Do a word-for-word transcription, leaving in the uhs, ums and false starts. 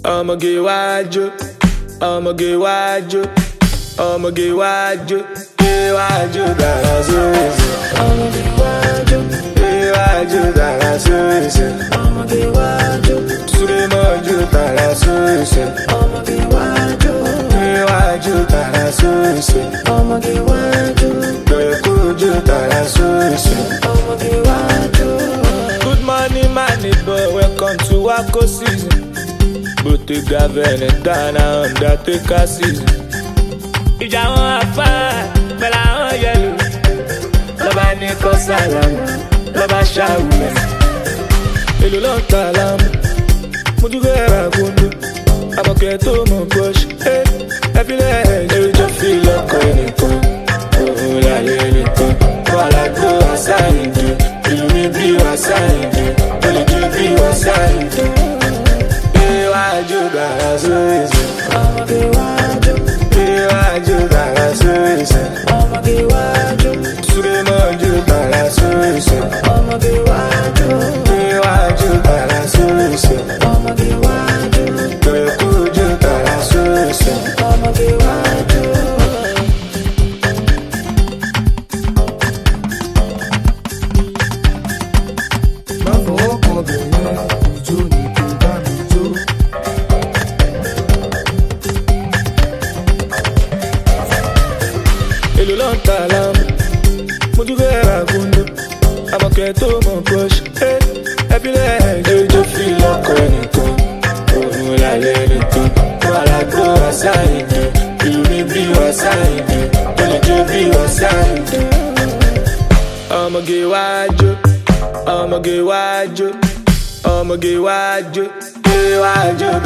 Ọmọge wájú, ọmọge wájú, ọmọge wájú, iwájú dára sóòsì. Ọmọge wájú, iwájú dára sóòsì. Ọmọge wájú, súré mọ́jú dára sóòsì. Ọmọge wájú, iwájú dára sóòsì. Ọmọge wájú, gbẹ̀kújú dára sóòsì. Ọmọge wájú. Good morning my neighbor, welcome to Wako season. Bottega Veneta na Undertaker season. Ìjà wọn afá pẹ̀lú àwọn yẹlò. Lọ́ba ní kọ́ sálámù, lọ́ba ṣàwùmẹ̀. Èlò ló ń ta lámù, mo dúró ẹ̀rọ àgùndù. Àmọ̀kẹ́ tó mọ̀ bọ́ṣ, ẹ fi lẹ́ẹ̀ẹ́dẹ́ ìjọ fi lọ́kọ̀ ẹnìkan. Òun láyé nìkan, wàhálà gbó àṣàyìndì. Ìlú mi bí wàṣàyìndì, olùdí bí wàṣàyìndì. Iwájú dára sóòsì. Ọmọge wájú. Iwájú dára sóòsì. Ọmọge wájú. Súré mọ́jú dára sóòsì. Ọmọge wájú. Iwájú dára sóòsì. Ọmọge wájú. Gbẹ̀kújú dára sóòsì. Ọmọge wájú. Má fọwọ́ kan bẹ̀rẹ̀ ìjó ni kò bá mi jó. Èlò ló ń ta lámù, mo dúró ẹ̀rọ àgùndù. Àmọ̀kẹ́ tó mọ̀ bọ́ṣ, ẹ fi lẹ́ẹ̀ẹ́dẹ́ ìjọ fi lọ́kọ̀ ẹnìkan. Òun láyé nìkan, wàhálà gbó àṣàyìndì. Ìlú mi bí wàṣàyìndì, olùjó bí wàṣàyìndì. Ọmọge wájú, ọmọge wájú, ọmọge wájú, iwájú